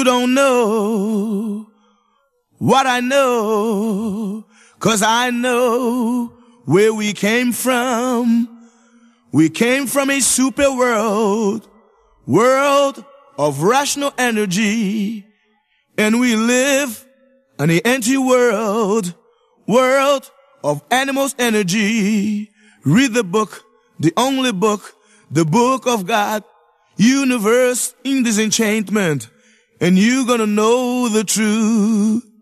You don't know what I know, 'cause I know where we came from. We came from a super world of rational energy, and we live in an empty world of animals' energy. Read the book, the only book, the book of God, universe in disenchantment, and you're gonna know the truth.